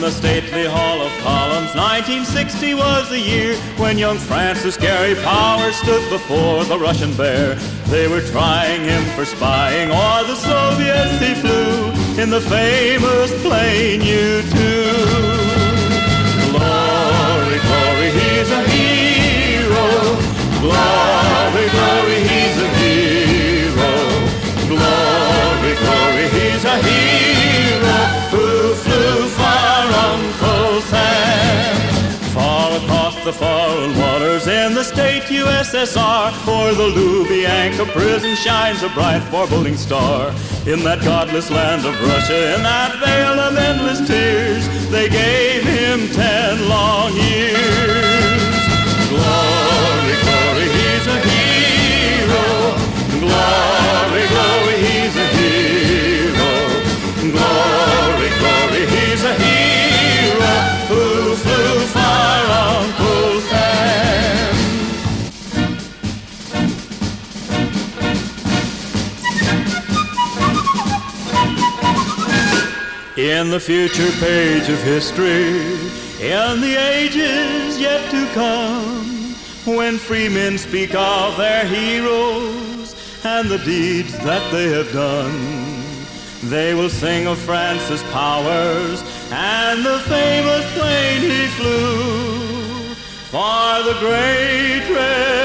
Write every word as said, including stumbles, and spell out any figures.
the stately Hall of Columns. nineteen sixty was the year when young Francis Gary Powers stood before the Russian bear. They were trying him for spying, or the Soviets he flew in the famous plane U two. Glory, glory, he's a hero. Glory, glory, he's a hero. Glory, glory, he's a hero who flew far Uncle Sam. Far across the foreign waters in the state U S S R, o'er the Lubyanka prison shines a bright foreboding star. In that godless land of Russia, in that vale of endless tears, they gave him ten long years. Glory, glory, he's a hero. Glory, glory, he's a hero. Glory, glory, he's a hero who flew far Uncle Sam. In the future page of history, in the ages yet to come, when free men speak of their heroes and the deeds that they have done, they will sing of Francis Powers and the famous plane he flew for the great red